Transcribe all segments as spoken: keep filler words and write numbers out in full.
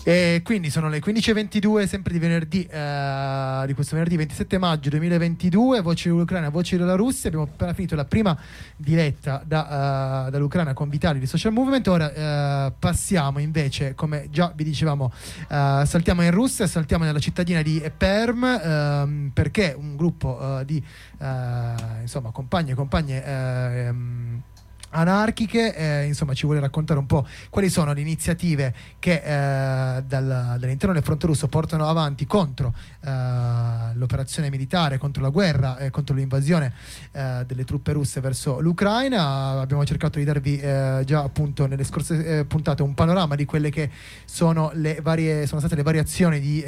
E quindi sono le quindici e ventidue, sempre di venerdì, eh, di questo venerdì ventisette maggio duemilaventidue. Voci dell'Ucraina, voci della Russia. Abbiamo appena finito la prima diretta da, uh, dall'Ucraina con Vitali di Social Movement. Ora uh, passiamo invece, come già vi dicevamo, uh, saltiamo in Russia, saltiamo nella cittadina di Perm, uh, perché un gruppo uh, di uh, insomma compagni e compagne uh, um, anarchiche, eh, insomma ci vuole raccontare un po' quali sono le iniziative che eh, dal, dall'interno del fronte russo portano avanti contro eh, l'operazione militare, contro la guerra e eh, contro l'invasione eh, delle truppe russe verso l'Ucraina. Abbiamo cercato di darvi eh, già appunto nelle scorse eh, puntate un panorama di quelle che sono le varie, sono state le variazioni di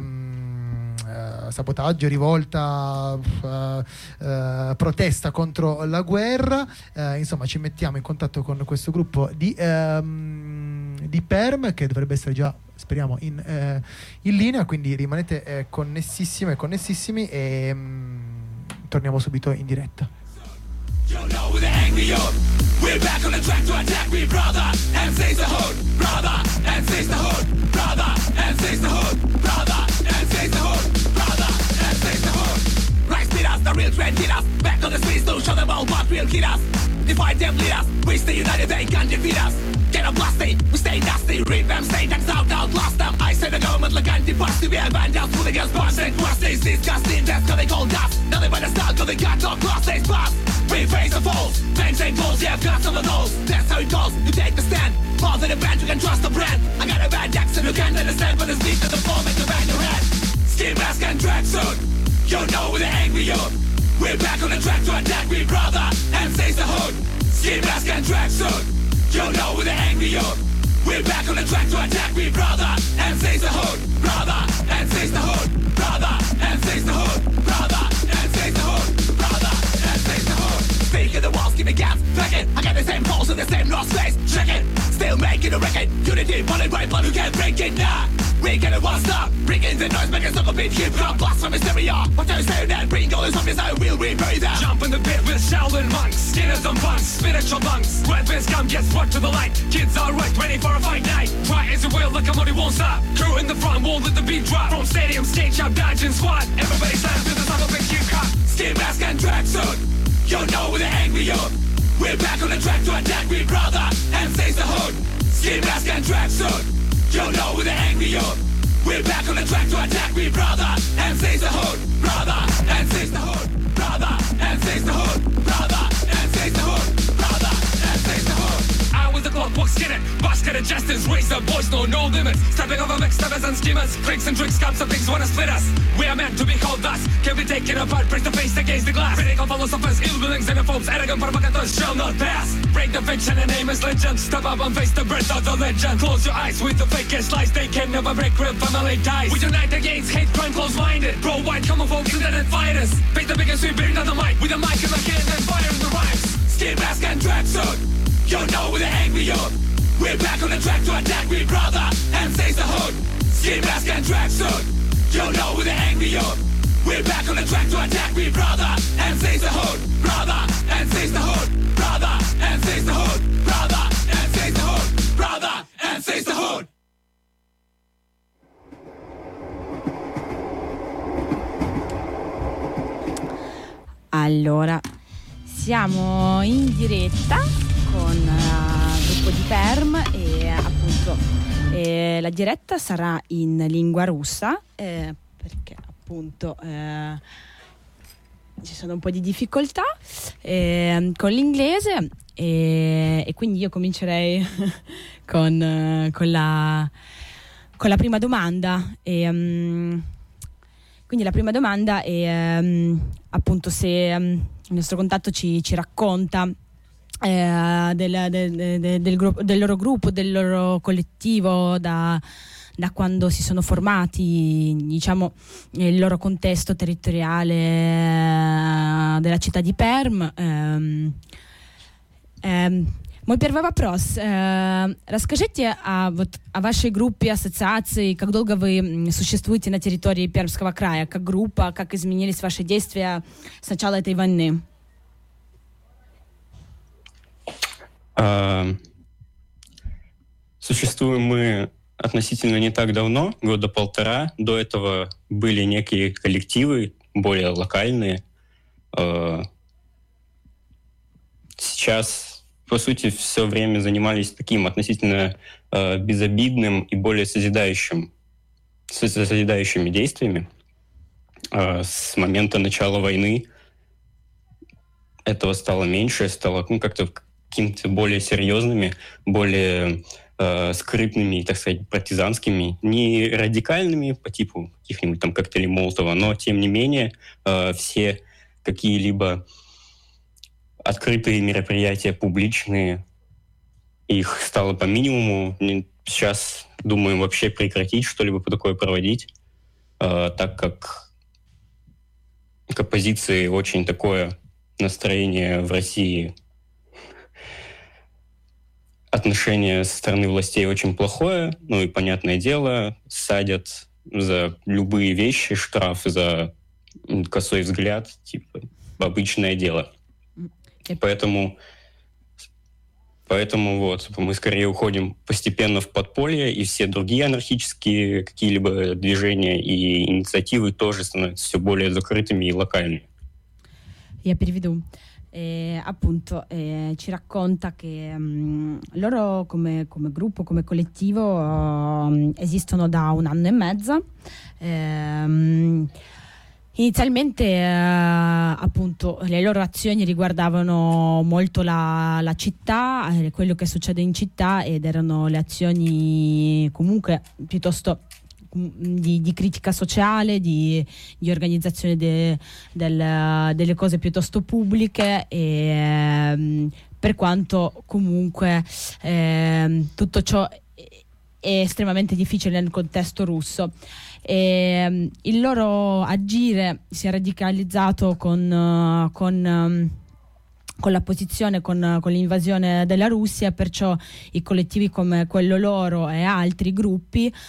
ehm, eh, sabotaggio, rivolta, eh, eh, protesta contro la guerra. Eh, insomma ci mettiamo in contatto con questo gruppo di, ehm, di Perm, che dovrebbe essere già, speriamo, in, eh, in linea, quindi rimanete eh, connessissime e connessissimi e mm, torniamo subito in diretta. You know we're the angry youth. We're back on the track to attack me, brother. And seize the hood, brother. And seize the hood, brother. And seize the hood, brother. And seize the hood, brother. And seize the hood. Right, speed us, the real trend hit us. Back on the streets to show them all what will kill us. Defy them leaders, we stay united, they can't defeat us. Get up blasty, we stay nasty. Reap them, stay down, out, outlast them. I say the government like anti-pasty. We are vandals, hooligans, bombs and crusties. Disgusting, that's how they call us. Nothing but a style, cause they got no cross, they pass. We face the foes, fangs and goals, yeah, I've got some of those. That's how it goes, you take the stand. More than a band, you can trust the brand. I got a bad accent, you can't understand, but it's deep to the floor, make the bang your head. Ski mask and tracksuit, you know we're the angry youth. We're back on the track to attack me, brother. And seize the hood, ski mask and tracksuit. You know we're the angry youth. We're back on the track to attack me, brother. And seize the hood, brother. And seize the hood, brother. And seize the hood, brother. And seize the hood, brother. And seize the hood. Speak of the walls, give me gas, back it. I got the same pulse in the same north space, check it. Still making a record, unity, bullet right blood, who can't break it now. We get it one stop, bring in the noise, make us look a bit hip hop, blast from hysteria. What are you saying that? Bring all this zombies, I will rebury them. Jump in the pit with Shaolin monks, skinners and punks, spiritual monks. Red face come, get brought to the light. Kids are right, ready for a fight night. Try as you will, locomotive won't stop. Crew in the front, won't let the beat drop. From stadium, stage up, dodging squad. Everybody slam to the top of a hip hop. Ski mask and tracksuit, you know we're the angry youth. We're back on the track to attack me, brother. And seize the hood, ski mask and tracksuit. You know we're the angry youth. We're back on the track to attack me, brother. And seize the hood, brother. And seize the hood, brother. And seize the hood, brother. And seize the hood, brother. And seize the hood. I was the clockwork skinner, basket of justice, razor boys know no limits. Stepping over backstabbers and schemers, tricks and tricks, comes and things wanna split us. We are meant to be called thus, can be taken apart, break the face against the glass. Critical philosophers, ill-willing xenophobes, arrogant provocateurs shall not pass. Break the fiction and name is legend, step up and face the breath of the legend. Close your eyes with the fakest lies, they can never break real family ties. We unite against hate, crime, close-minded, pro-white, homophobe, internet fighters. Make the biggest we bring down the mic, with a mic in the hand and fire in the rhymes. Ski mask and tracksuit, you know we're the angry youth. We're back on the track to attack me, brother. And seize the hood, ski mask and tracksuit. You know we're the angry youth. We're back on the track to attack me, brother. And seize the hood, brother. And seize the hood, brother. And seize the hood, brother. And seize the hood, brother. And seize the hood. Allora, siamo in diretta con il gruppo di Perm e appunto eh, la diretta sarà in lingua russa eh, perché appunto eh, ci sono un po' di difficoltà eh, con l'inglese e, e quindi io comincerei con, eh, con, la, con la prima domanda e, um, quindi la prima domanda è um, appunto se um, il nostro contatto ci, ci racconta eh, del, del, del, del, gruppo, del loro gruppo, del loro collettivo, da, da quando si sono formati, diciamo, il loro contesto territoriale eh, della città di Perm. Ehm, ehm, Мой первый вопрос. Расскажите о, вот, о вашей группе, ассоциации, как долго вы существуете на территории Пермского края, как группа, как изменились ваши действия с начала этой войны? А, существуем мы относительно не так давно, года полтора. До этого были некие коллективы, более локальные. Сейчас, по сути, все время занимались таким относительно безобидным и более созидающим, созидающими действиями. С момента начала войны этого стало меньше, стало ну, как-то какими-то более серьезными, более э, скрытными, так сказать, партизанскими, не радикальными по типу каких-нибудь там коктейлей Молотова, но тем не менее э, все какие-либо открытые мероприятия, публичные, их стало по минимуму. Сейчас думаем вообще прекратить что-либо такое проводить, э, так как к оппозиции очень такое настроение в России. Отношение со стороны властей очень плохое, ну и, понятное дело, садят за любые вещи, штраф за косой взгляд, типа, обычное дело. Поэтому, поэтому вот, мы скорее уходим постепенно в подполье, и все другие анархические какие-либо движения и инициативы тоже становятся все более закрытыми и локальными. Я переведу. Eh, appunto eh, ci racconta che um, loro come, come gruppo, come collettivo uh, esistono da un anno e mezzo. Eh, inizialmente eh, appunto le loro azioni riguardavano molto la, la città, eh, quello che succede in città, ed erano le azioni comunque piuttosto Di, di critica sociale, di, di organizzazione de, del, delle cose piuttosto pubbliche, e ehm, per quanto comunque ehm, tutto ciò è estremamente difficile nel contesto russo. E, ehm, il loro agire si è radicalizzato con, con con la posizione, con, con l'invasione della Russia, perciò i collettivi come quello loro e altri gruppi eh,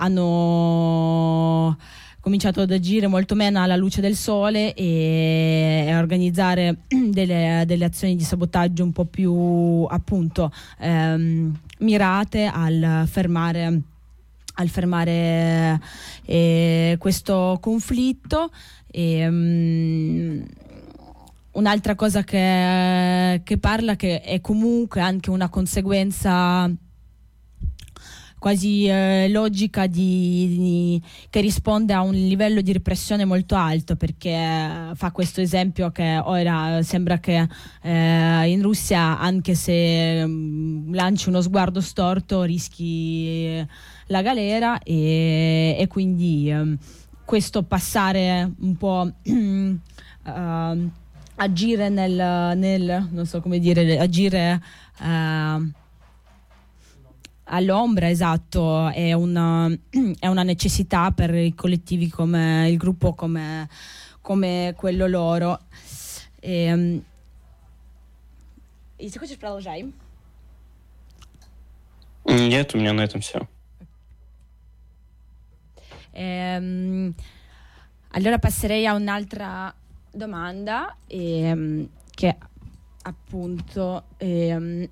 hanno cominciato ad agire molto meno alla luce del sole e, e a organizzare delle, delle azioni di sabotaggio un po' più appunto ehm, mirate al fermare al fermare eh, questo conflitto. E, um, Un'altra cosa che, che parla, che è comunque anche una conseguenza quasi eh, logica di, di, che risponde a un livello di repressione molto alto, perché fa questo esempio che ora sembra che eh, in Russia, anche se um, lanci uno sguardo storto, rischi la galera, e, e quindi um, questo passare un po' uh, agire nel, nel non so come dire, agire uh, all'ombra, esatto, è una, è una necessità per i collettivi come il gruppo come, come quello loro. E, если хочешь, продолжай. Нет, у меня на этом все. E, allora passerei a un'altra domanda, ehm, che appunto ehm,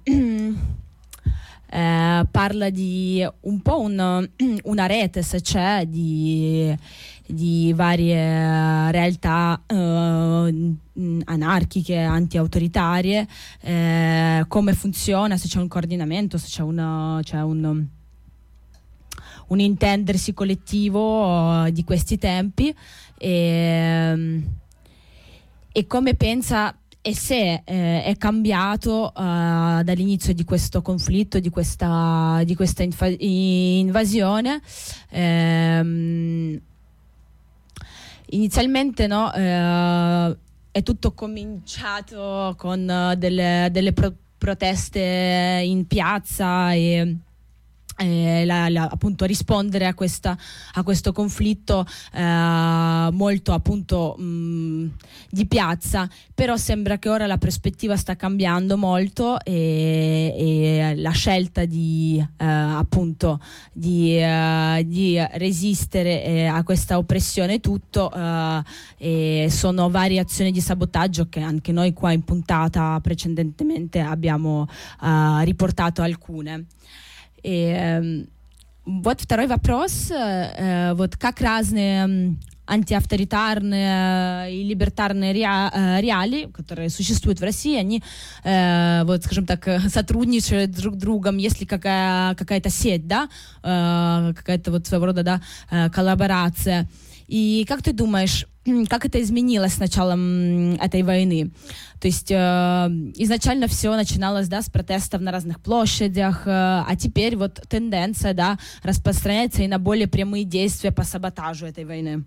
eh, parla di un po' un, una rete, se c'è, di, di varie realtà eh, anarchiche, anti-autoritarie, eh, come funziona, se c'è un coordinamento, se c'è, una, c'è un, un intendersi collettivo uh, di questi tempi, e e come pensa e se eh, è cambiato uh, dall'inizio di questo conflitto, di questa, di questa infa- invasione. Ehm, inizialmente no, eh, è tutto cominciato con uh, delle, delle pro- proteste in piazza e Eh, la, la, appunto rispondere a, questa, a questo conflitto eh, molto appunto mh, di piazza, però sembra che ora la prospettiva sta cambiando molto, e, e la scelta di eh, appunto di, eh, di resistere eh, a questa oppressione tutto eh, e sono varie azioni di sabotaggio che anche noi qua in puntata precedentemente abbiamo eh, riportato alcune. E, um, Вот второй вопрос. Э, вот как разные антиавторитарные и либертарные ре, реалии, которые существуют в России, они, э, вот, скажем так, сотрудничают друг с другом, если какая, какая-то сеть, да, э, какая-то вот своего рода, да, э, коллаборация. И как ты думаешь, как это изменилось с началом этой войны? То есть э, изначально все начиналось, да, с протестов на разных площадях, э, а теперь вот тенденция, да, распространяется и на более прямые действия по саботажу этой войны.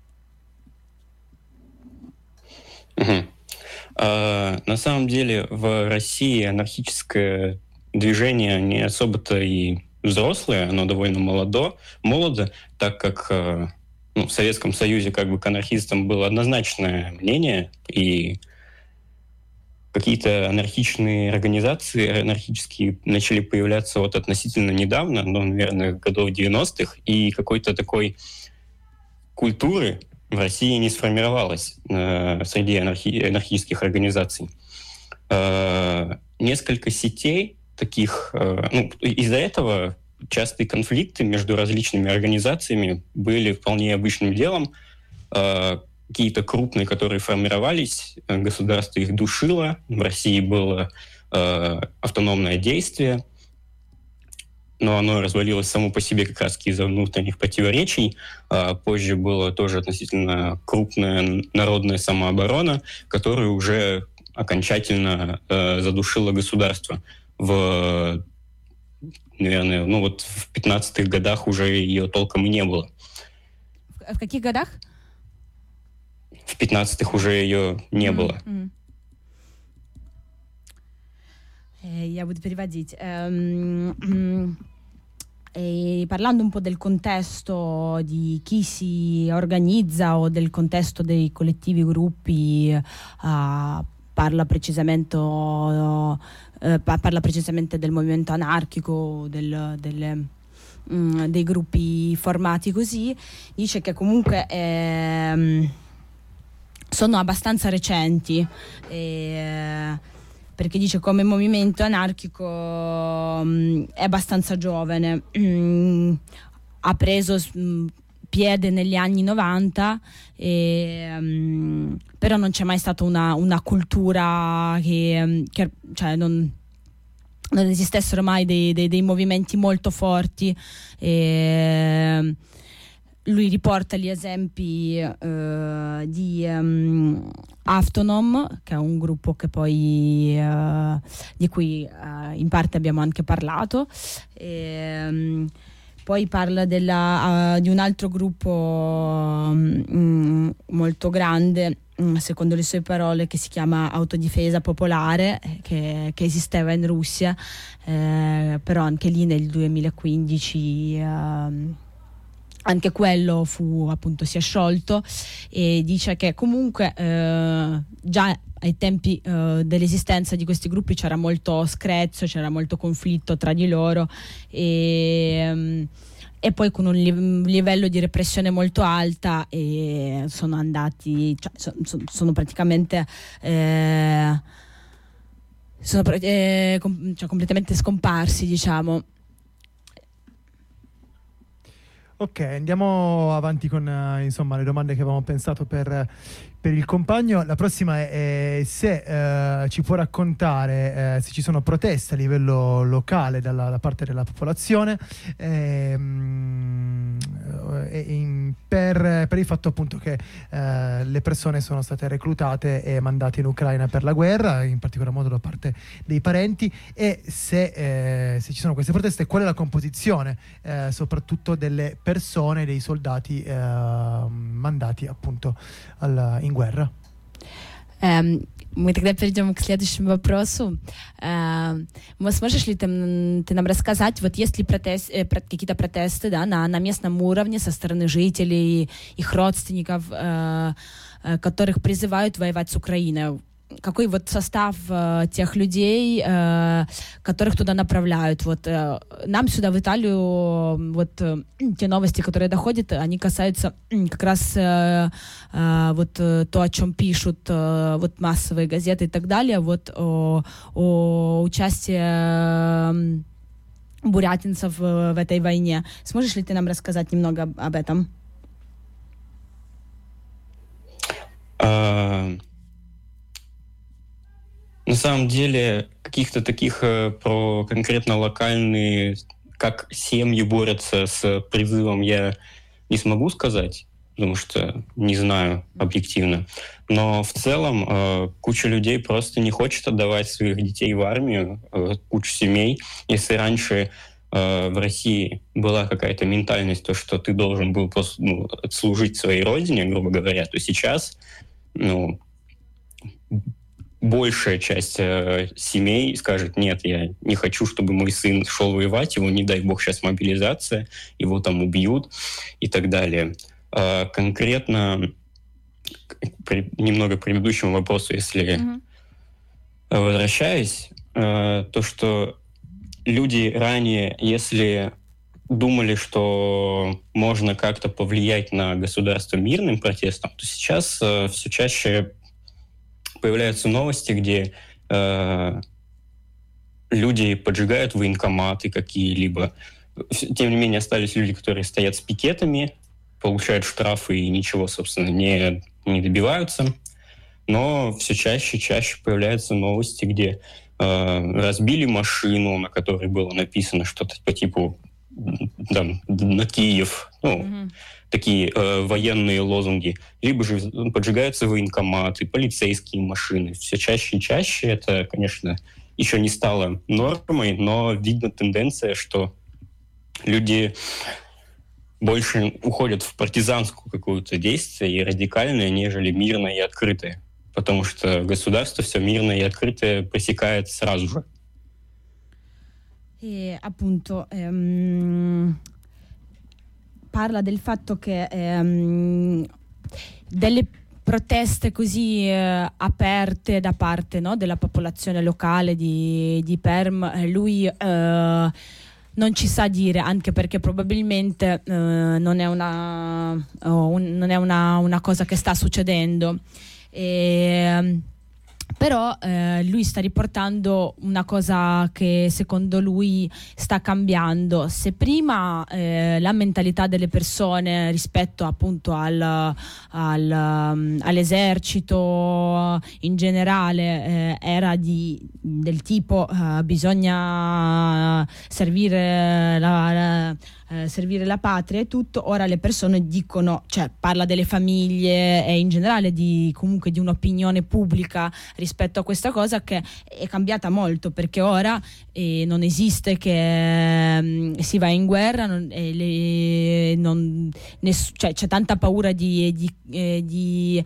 Угу. А, на самом деле в России анархическое движение не особо-то и взрослое, оно довольно молодо, молодо, так как ну, в Советском Союзе как бы к анархистам было однозначное мнение, и какие-то анархичные организации анархические начали появляться вот относительно недавно, ну, наверное, годов девяностых, и какой-то такой культуры в России не сформировалось э, среди анархи- анархических организаций. Э, несколько сетей таких... Э, ну, из-за этого частые конфликты между различными организациями были вполне обычным делом. Э, какие-то крупные, которые формировались, государство их душило. В России было э, автономное действие, но оно развалилось само по себе как раз из-за внутренних противоречий. А позже была тоже относительно крупная народная самооборона, которая уже окончательно э, задушила государство. В, наверное, ну вот в пятнадцатых годах уже ее толком и не было. В каких годах? В pятнадцатых уже ее не mm-hmm. было. Я budu perivadit. Um, e parlando un po' del contesto di chi si organizza o del contesto dei collettivi gruppi, uh, parla precisamente uh, parla precisamente del movimento anarchico, del, delle, um, dei gruppi formati così, dice che comunque eh, sono abbastanza recenti. E, perché dice come movimento anarchico mh, è abbastanza giovane, mh, ha preso mh, piede negli anni novanta, e, mh, però non c'è mai stata una, una cultura che, che cioè non, non esistessero mai dei, dei, dei movimenti molto forti. E, lui riporta gli esempi uh, di um, Aftonom, che è un gruppo che poi uh, di cui uh, in parte abbiamo anche parlato, e, um, poi parla della, uh, di un altro gruppo um, molto grande, um, secondo le sue parole, che si chiama Autodifesa Popolare, che, che esisteva in Russia, eh, però anche lì nel duemilaquindici uh, anche quello fu, appunto, si è sciolto, e dice che comunque eh, già ai tempi eh, dell'esistenza di questi gruppi c'era molto screzio, c'era molto conflitto tra di loro, e, e poi con un li- livello di repressione molto alta, e sono andati, cioè, so, sono praticamente eh, sono eh, com- cioè, completamente scomparsi, diciamo. Ok, andiamo avanti con uh, insomma le domande che avevamo pensato per, per il compagno. La prossima è, è se uh, ci può raccontare uh, se ci sono proteste a livello locale dalla, da parte della popolazione ehm, in, per, per il fatto appunto che uh, le persone sono state reclutate e mandate in Ucraina per la guerra, in particolar modo da parte dei parenti, e se, eh, se ci sono queste proteste, qual è la composizione eh, soprattutto delle persone, dei soldati eh, mandati appunto al, in guerra. Um, мы тогда перейдем к следующему вопросу. Uh, сможешь ли ты, ты нам рассказать, вот есть ли протест, э, какие-то протесты, да, на, на местном уровне со стороны жителей, их родственников, э, э, которых призывают воевать с Украиной? Какой вот состав э, тех людей, э, которых туда направляют? Вот э, нам сюда в Италию вот э, те новости, которые доходят, они касаются э, как раз э, э, вот э, то, о чем пишут э, вот массовые газеты и так далее, вот о, о участии э, бурятинцев в этой войне. Сможешь ли ты нам рассказать немного об этом? А, на самом деле, каких-то таких э, про конкретно локальные, как семьи борются с призывом, я не смогу сказать, потому что не знаю объективно. Но в целом э, куча людей просто не хочет отдавать своих детей в армию, э, куча семей. Если раньше э, в России была какая-то ментальность, то, что ты должен был просто, ну, служить своей родине, грубо говоря, то сейчас ну, большая часть э, семей скажет: нет, я не хочу, чтобы мой сын шел воевать, его, не дай бог, сейчас мобилизация, его там убьют и так далее. Э, конкретно к при, немного к предыдущему вопросу, если mm-hmm. возвращаясь, э, то, что люди ранее, если думали, что можно как-то повлиять на государство мирным протестом, то сейчас э, все чаще появляются новости, где э, люди поджигают военкоматы какие-либо. Тем не менее, остались люди, которые стоят с пикетами, получают штрафы и ничего, собственно, не, не добиваются. Но все чаще и чаще появляются новости, где э, разбили машину, на которой было написано что-то по типу там, на Киев, ну, mm-hmm. такие э, военные лозунги, либо же поджигаются военкоматы, полицейские машины. Все чаще и чаще. Это, конечно, еще не стало нормой, но видна тенденция, что люди больше уходят в партизанскую какую-то действие и radicalное, нежели мирное и открытое. Потому что государство все мирное и открытое пресекает сразу же. E appunto ehm, parla del fatto che ehm, delle proteste così eh, aperte da parte, no, della popolazione locale di, di Perm, lui eh, non ci sa dire, anche perché probabilmente eh, non è una, oh, un, non è una, una cosa che sta succedendo. E, però eh, lui sta riportando una cosa che secondo lui sta cambiando. Se prima eh, la mentalità delle persone rispetto appunto al, al, um, all'esercito in generale eh, era di, del tipo uh, bisogna servire la, la Eh, servire la patria e tutto, ora le persone dicono, cioè parla delle famiglie e in generale di comunque di un'opinione pubblica rispetto a questa cosa che è cambiata molto, perché ora eh, non esiste che eh, si va in guerra, non, eh, le, non, ness- cioè, c'è tanta paura di, di, eh, di,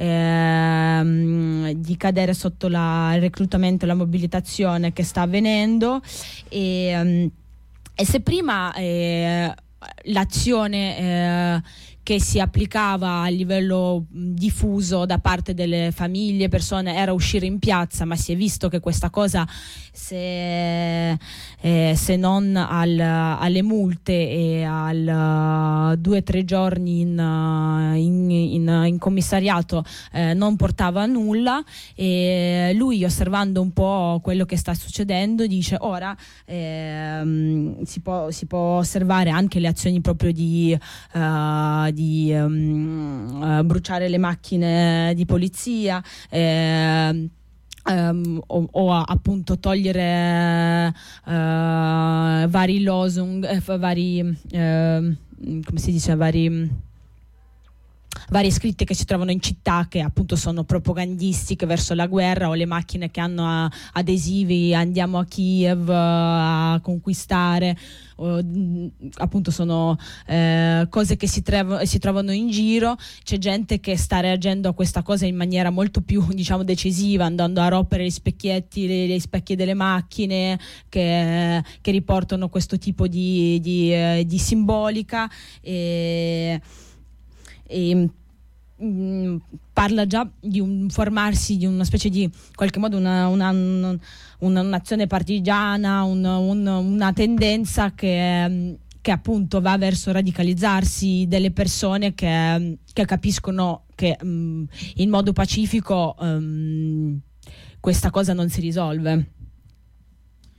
eh, di cadere sotto la, il reclutamento e la mobilitazione che sta avvenendo. E E se prima eh, l'azione eh, che si applicava a livello diffuso da parte delle famiglie, persone, era uscire in piazza, ma si è visto che questa cosa, se, eh, se non al, alle multe e al uh, due o tre giorni in, uh, in, in, in commissariato eh, non portava a nulla. E lui, osservando un po' quello che sta succedendo, dice ora eh, si, può, si può osservare anche le azioni proprio di uh, di um, uh, bruciare le macchine di polizia, eh, um, o, o appunto togliere uh, vari losung, eh, vari uh, come si dice, vari varie scritte che si trovano in città che appunto sono propagandistiche verso la guerra, o le macchine che hanno uh, adesivi andiamo a Kiev uh, a conquistare, uh, appunto sono uh, cose che si, trev- si trovano in giro. C'è gente che sta reagendo a questa cosa in maniera molto più, diciamo, decisiva, andando a rompere gli specchietti, le, le specchi delle macchine che, che riportano questo tipo di, di, uh, di simbolica. E E, mh, parla già di un formarsi di una specie di, in qualche modo, una, una, una, un'azione partigiana, un, un, una tendenza che, che appunto va verso radicalizzarsi delle persone che, che capiscono che mh, in modo pacifico mh, questa cosa non si risolve.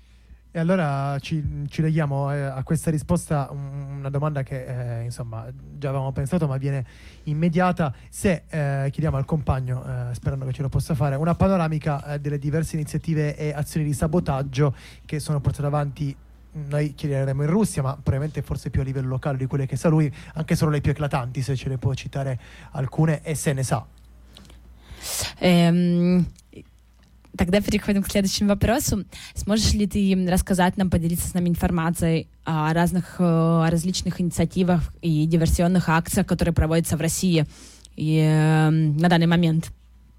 E allora ci, ci leghiamo eh, a questa risposta una domanda che eh, insomma già avevamo pensato ma viene immediata. Se eh, chiediamo al compagno, eh, sperando che ce lo possa fare, una panoramica eh, delle diverse iniziative e azioni di sabotaggio che sono portate avanti, noi chiederemo in Russia, ma probabilmente forse più a livello locale di quelle che sa lui, anche solo le più eclatanti, se ce ne può citare alcune и se ne sa. Эм, Тогда переходим к следующему вопросу. Сможешь ли ты рассказать нам, поделиться с нами информацией о разных, о различных инициативах и диверсионных акциях, которые проводятся в России и, э, на данный момент?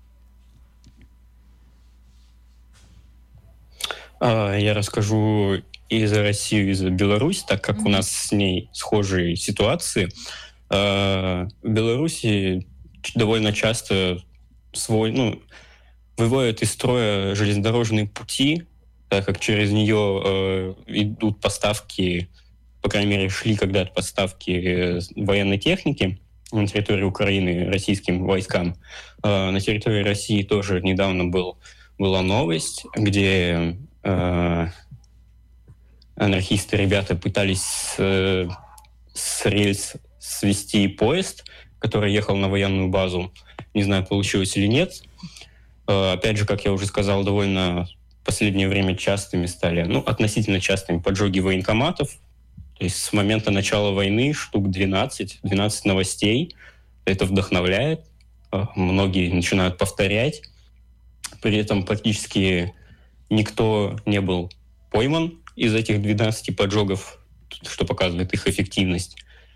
Я расскажу и за Россию, и за Беларусь, так как mm-hmm. у нас с ней схожие ситуации. В Беларуси довольно часто свой, ну, выводят из строя железнодорожные пути, так как через нее э, идут поставки, по крайней мере, шли когда-то поставки военной техники на территории Украины российским войскам. Э, на территории России тоже недавно был, была новость, где э, анархисты, ребята, пытались э, с рельс свести поезд, который ехал на военную базу. Не знаю, получилось или нет. Опять же, как я уже сказал, довольно в последнее время частыми стали, ну, относительно частыми поджоги военкоматов. То есть с момента начала войны штук двенадцать, двенадцать новостей. Это вдохновляет. Многие начинают повторять. При этом практически никто не был пойман из этих двенадцати поджогов, что показывает их эффективность.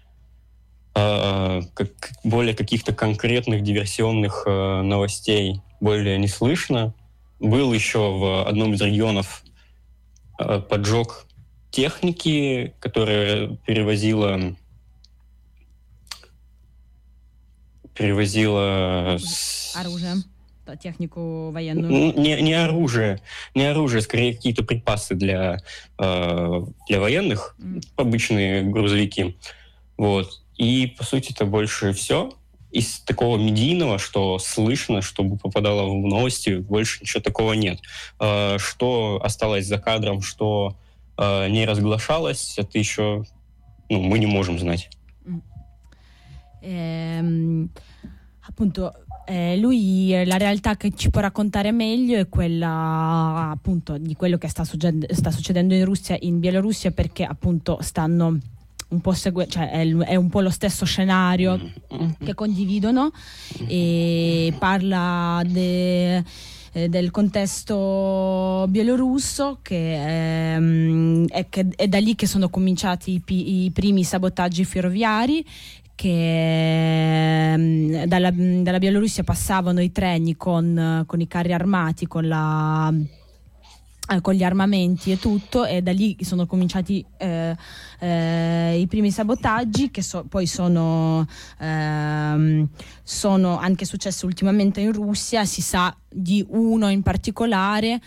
Как более каких-то конкретных диверсионных новостей более не слышно. Был еще в одном из регионов поджог техники, которая перевозила перевозила оружие, технику военную. Не, не оружие, не оружие, скорее какие-то припасы для для военных, mm. обычные грузовики, вот. И по сути это больше все. Из такого медийного, что слышно, чтобы попадало в новости, больше ничего такого нет. Что осталось за кадром, что не разглашалось, это еще, ну, мы не можем знать. Ehm, appunto, eh, lui la realtà che ci può raccontare meglio è quella appunto di quello che sta, succed- sta succedendo in Russia, in Bielorussia, perché appunto stanno un po' segue- cioè è, è un po' lo stesso scenario mm-hmm. che condividono, e parla de, eh, del contesto bielorusso che, ehm, è, che è da lì che sono cominciati i, pi- i primi sabotaggi ferroviari, che ehm, dalla, dalla Bielorussia passavano i treni con, con i carri armati, con la con gli armamenti e tutto, e da lì sono cominciati eh, eh, i primi sabotaggi che so, poi sono, ehm, sono anche successi ultimamente in Russia. Si sa di uno in particolare,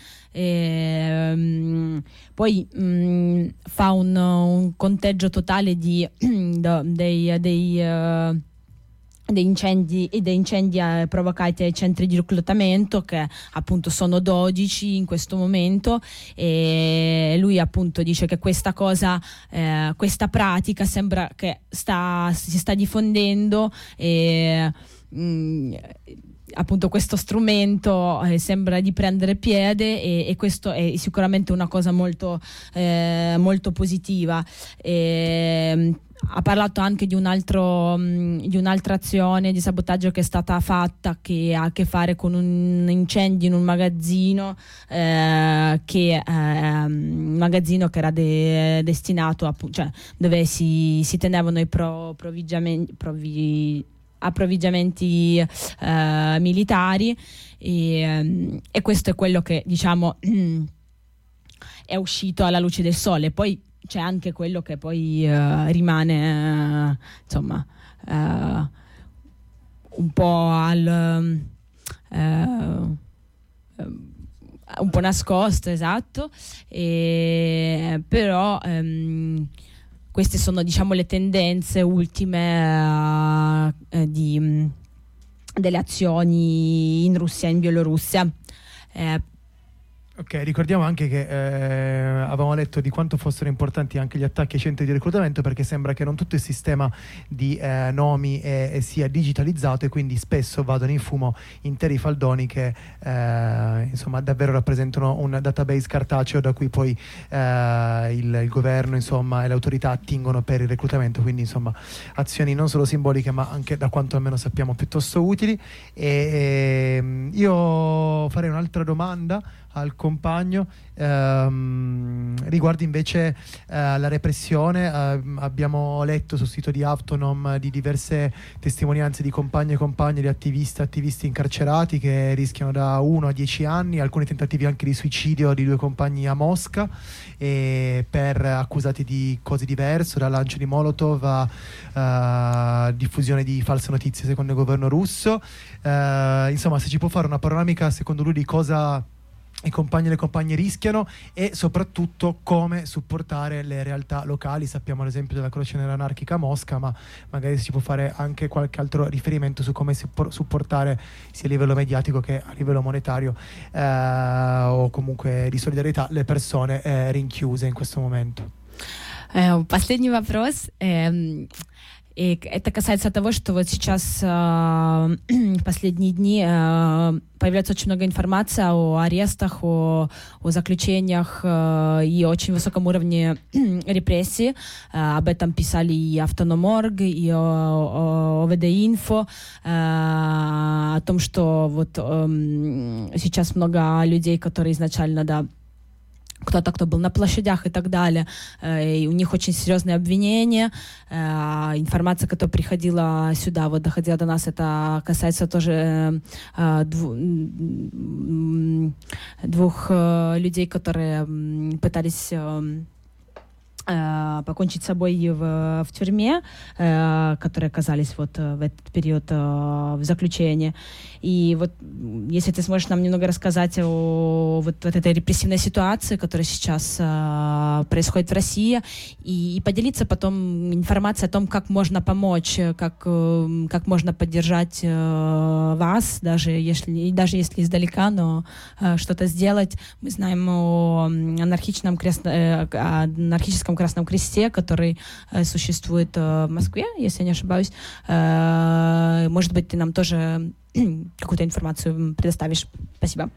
ehm, poi mh, fa un, un conteggio totale di, dei, dei uh, dei incendi e dei incendi eh, provocati ai centri di reclutamento, che appunto sono dodici in questo momento, e lui appunto dice che questa cosa, eh, questa pratica sembra che sta, si sta diffondendo, e mh, appunto questo strumento eh, sembra di prendere piede, e, e questo è sicuramente una cosa molto, eh, molto positiva. E, ha parlato anche di un altro mh, di un'altra azione di sabotaggio che è stata fatta, che ha a che fare con un incendio in un magazzino, eh, che eh, un magazzino che era de- destinato a, cioè dove si, si tenevano i pro- provvigiamenti provi- approvvigionamenti eh, militari, e, e questo è quello che, diciamo, è uscito alla luce del sole. Poi c'è anche quello che poi uh, rimane uh, insomma uh, un po' al uh, uh, un po' nascosto, esatto, e, però um, queste sono, diciamo, le tendenze ultime uh, uh, di, um, delle azioni in Russia e in Bielorussia. Eh, Ok, ricordiamo anche che eh, avevamo letto di quanto fossero importanti anche gli attacchi ai centri di reclutamento, perché sembra che non tutto il sistema di eh, nomi è, è sia digitalizzato, e quindi spesso vadono in fumo interi faldoni che eh, insomma davvero rappresentano un database cartaceo da cui poi eh, il, il governo insomma e le autorità attingono per il reclutamento, quindi insomma azioni non solo simboliche ma anche, da quanto almeno sappiamo, piuttosto utili. E, e io farei un'altra domanda al compagno ehm, riguardo invece eh, la repressione. Eh, abbiamo letto sul sito di Autonom di diverse testimonianze di compagni e compagne di attivisti attivisti incarcerati che rischiano da uno a dieci anni, alcuni tentativi anche di suicidio di due compagni a Mosca, e per accusati di cose diverse, da lancio di Molotov a uh, diffusione di false notizie secondo il governo russo. Uh, insomma, se ci può fare una panoramica secondo lui di cosa i compagni e le compagne rischiano, e soprattutto come supportare le realtà locali. Sappiamo l'esempio della Croce Nera anarchica a Mosca, ma magari si può fare anche qualche altro riferimento su come supportare sia a livello mediatico che a livello monetario eh, o comunque di solidarietà le persone eh, rinchiuse in questo momento. Eh, последний вопрос. Eh... И это касается того, что вот сейчас э, в последние дни э, появляется очень много информации о арестах, о, о заключениях э, и очень высоком уровне репрессий. Э, об этом писали и Автономорг, и о, о, ОВД-инфо, э, о том, что вот э, сейчас много людей, которые изначально, да, кто-то, кто был на площадях и так далее, и у них очень серьезные обвинения. Информация, которая приходила сюда, вот доходила до нас, это касается тоже двух людей, которые пытались покончить с собой в, в тюрьме, которые оказались вот в этот период в заключении. И вот если ты сможешь нам немного рассказать о вот, вот этой репрессивной ситуации, которая сейчас а, происходит в России, и, и поделиться потом информацией о том, как можно помочь, как, как можно поддержать а, вас, даже если, даже если издалека, но а, что-то сделать. Мы знаем о анархичном крест, э, анархическом Красном Кресте, который э, существует э, в Москве, если я не ошибаюсь. Э, может быть, ты нам тоже какую-то информацию предоставишь. Спасибо.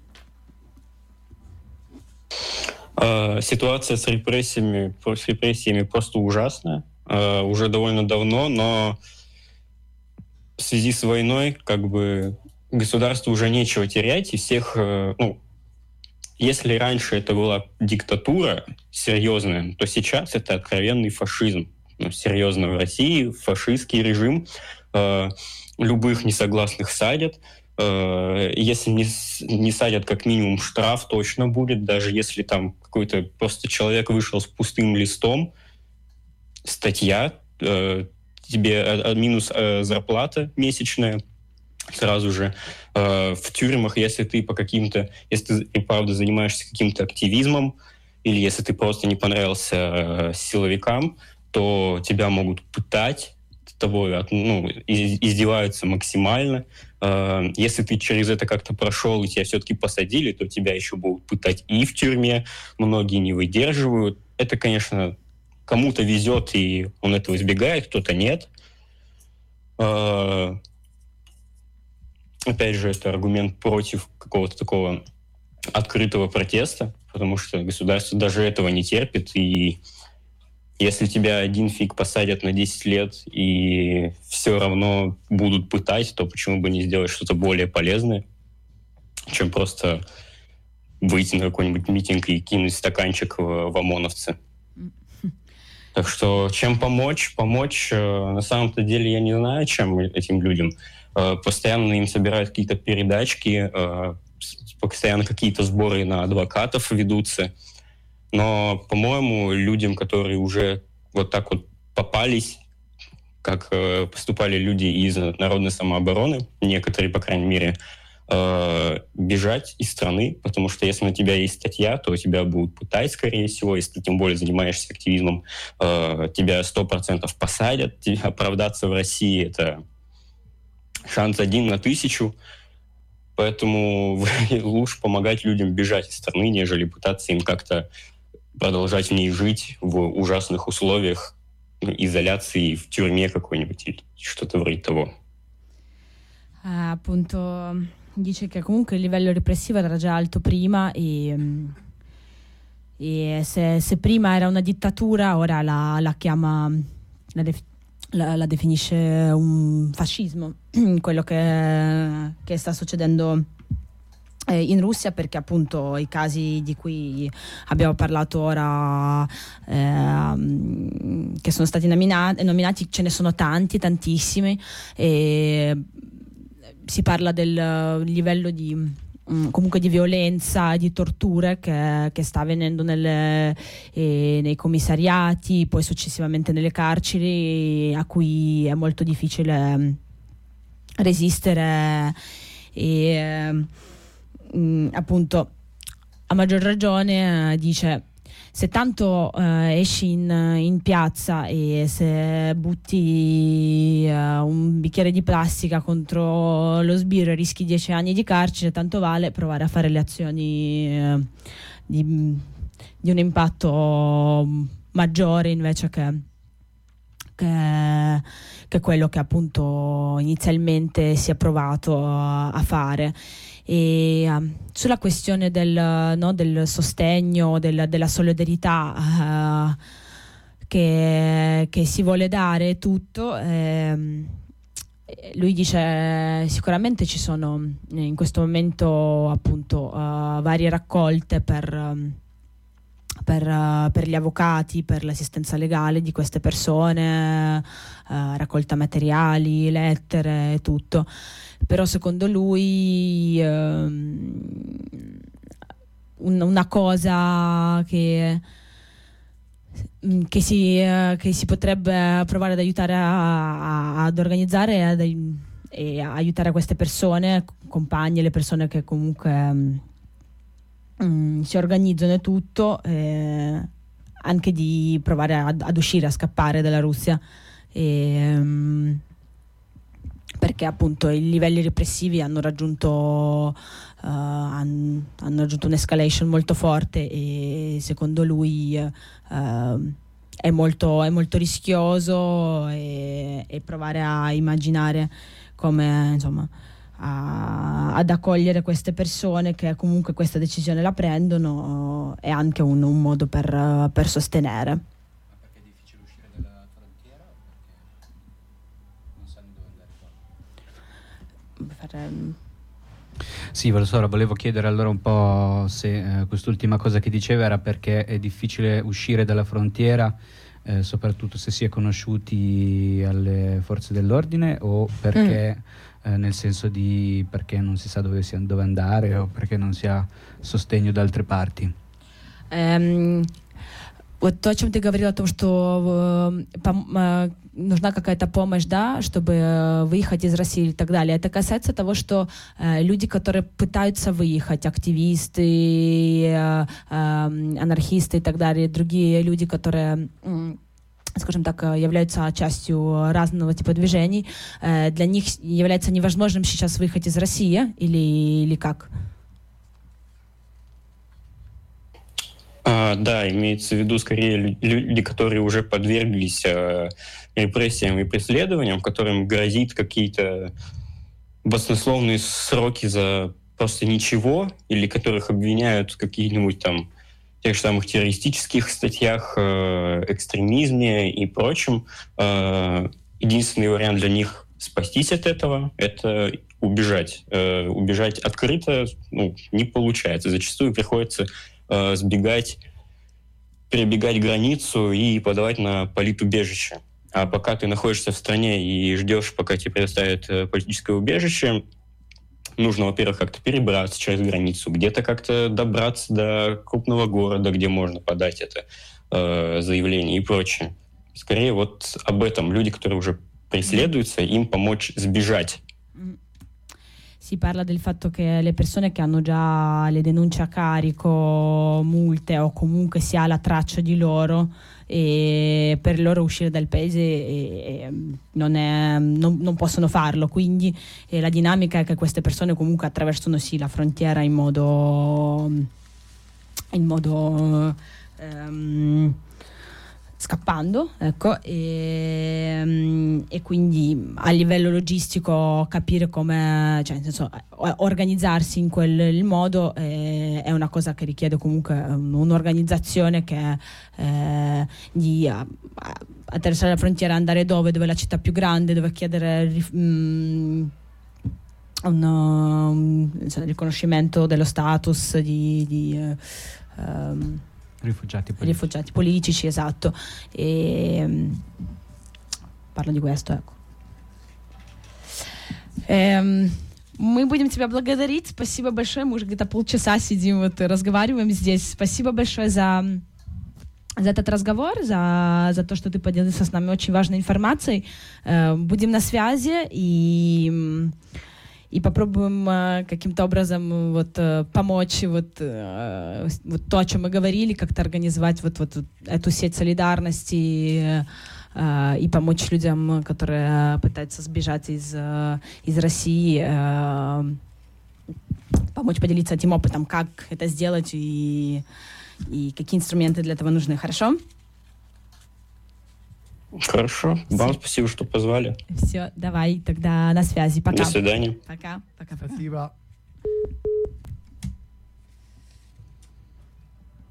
Ситуация с репрессиями, с репрессиями просто ужасная. Уже довольно давно, но в связи с войной как бы государству уже нечего терять, и всех... Ну, если раньше это была диктатура серьезная, то сейчас это откровенный фашизм. Ну, серьезно, в России фашистский режим. Любых несогласных садят. Если не, не садят, как минимум штраф точно будет, даже если там какой-то просто человек вышел с пустым листом, статья, тебе минус зарплата месячная сразу же. В тюрьмах, если ты по каким-то, если ты правда занимаешься каким-то активизмом, или если ты просто не понравился силовикам, то тебя могут пытать, тобой ну, издеваются максимально. Если ты через это как-то прошел и тебя все-таки посадили, то тебя еще будут пытать и в тюрьме. Многие не выдерживают. Это, конечно, кому-то везет, и он этого избегает, кто-то нет. Опять же, это аргумент против какого-то такого открытого протеста, потому что государство даже этого не терпит, и если тебя один фиг посадят на десять лет и все равно будут пытать, то почему бы не сделать что-то более полезное, чем просто выйти на какой-нибудь митинг и кинуть стаканчик в, в ОМОНовцы. Так что чем помочь? Помочь, на самом-то деле, я не знаю, чем этим людям. Постоянно им собирают какие-то передачки, постоянно какие-то сборы на адвокатов ведутся. Но, по-моему, людям, которые уже вот так вот попались, как э, поступали люди из народной самообороны, некоторые, по крайней мере, э, бежать из страны, потому что если на тебя есть статья, то тебя будут пытать, скорее всего, если ты тем более занимаешься активизмом, э, тебя сто процентов посадят, оправдаться в России — это шанс один на тысячу. поэтому лучше помогать людям бежать из страны, нежели пытаться им как-то продолжать в ней жить в ужасных условиях, ну, изоляции в тюрьме какой-нибудь или что-то вроде того. Uh, appunto dice che comunque il livello repressivo era già alto prima e, e se, se prima era una dittatura, ora la, la chiama, la, def, la, la definisce un fascismo, quello che, che sta succedendo in Russia, perché appunto i casi di cui abbiamo parlato ora, eh, che sono stati nominati, nominati, ce ne sono tanti, tantissimi, e si parla del livello di comunque di violenza, di torture che, che sta avvenendo nelle, eh, nei commissariati, poi successivamente nelle carceri, a cui è molto difficile resistere e Mm, appunto a maggior ragione eh, dice se tanto eh, esci in, in piazza e se butti eh, un bicchiere di plastica contro lo sbirro e rischi dieci anni di carcere, tanto vale provare a fare le azioni eh, di, di un impatto maggiore invece che che, che quello che appunto inizialmente si è provato a, a fare. E um, sulla questione del, no, del sostegno, del, della solidarietà uh, che, che si vuole dare tutto, ehm, lui dice sicuramente ci sono in questo momento appunto uh, varie raccolte per, um, per, uh, per gli avvocati, per l'assistenza legale di queste persone, uh, raccolta materiali, lettere, tutto. Però secondo lui ehm, un, una cosa che, che, si, eh, che si potrebbe provare ad aiutare a, a, ad organizzare e, ad, e a aiutare queste persone, compagni, le persone che comunque mm, si organizzano e tutto, eh, anche di provare ad, ad uscire, a scappare dalla Russia. E, um, perché appunto i livelli repressivi hanno raggiunto uh, han, hanno raggiunto un'escalation molto forte e secondo lui uh, è molto, è molto rischioso e, e provare a immaginare come insomma a, ad accogliere queste persone che comunque questa decisione la prendono è anche un, un modo per, per sostenere. Sì, ve lo so, volevo chiedere allora un po' se eh, quest'ultima cosa che diceva era perché è difficile uscire dalla frontiera, eh, soprattutto se si è conosciuti alle forze dell'ordine, o perché mm. eh, nel senso di perché non si sa dove, si, dove andare o perché non si ha sostegno da altre parti. Um, вот то, о чем ты говорил, о том, что э, пом- э, нужна какая-то помощь, да, чтобы э, выехать из России и так далее. Это касается того, что э, люди, которые пытаются выехать, активисты, э, э, анархисты и так далее, другие люди, которые, э, скажем так, являются частью разного типа движений, э, для них является невозможным сейчас выехать из России или, или как? А, да, имеется в виду скорее люди, которые уже подверглись э, репрессиям и преследованиям, которым грозит какие-то баснословные сроки за просто ничего, или которых обвиняют в каких-нибудь там тех же самых террористических статьях, э, экстремизме и прочем. Э, единственный вариант для них спастись от этого — это убежать. Э, убежать открыто ну, не получается. Зачастую приходится сбегать, перебегать границу и подавать на политубежище. А пока ты находишься в стране и ждешь, пока тебе предоставят политическое убежище, нужно, во-первых, как-то перебраться через границу, где-то как-то добраться до крупного города, где можно подать это э, заявление и прочее. Скорее вот об этом. Люди, которые уже преследуются, им помочь сбежать. Sì, Si parla del fatto che le persone che hanno già le denunce a carico, multe o comunque si ha la traccia di loro, e per loro uscire dal paese e, e non, è, non, non possono farlo, quindi eh, la dinamica è che queste persone comunque attraversano sì la frontiera in modo in modo ehm, scappando, ecco, e, e quindi a livello logistico capire come, cioè nel senso, organizzarsi in quel il modo è, è una cosa che richiede comunque un'organizzazione che eh, di a, a, attraversare la frontiera, andare dove, dove è la città più grande, dove chiedere mh, un, un insomma, riconoscimento dello status di, di uh, um, rifugiati politici. rifugiati politici, esatto. E um, parlo di questo, ecco. Эм, мы будем тебя благодарить. Спасибо большое. Мы уже где-то полчаса сидим, вот, разговариваем здесь. Спасибо большое за, за этот разговор, за, за то, что ты поделился с нами очень важной информацией. Э, будем на связи и... и попробуем э, каким-то образом вот, э, помочь вот, э, вот то, о чем мы говорили, как-то организовать вот, вот, вот эту сеть солидарности э, и помочь людям, которые пытаются сбежать из, э, из России, э, помочь поделиться этим опытом, как это сделать и, и какие инструменты для этого нужны. Хорошо? Хорошо. Вам спасибо, что позвали. Все, давай, тогда на связи. Пока. До свидания. Пока. Пока. Спасибо.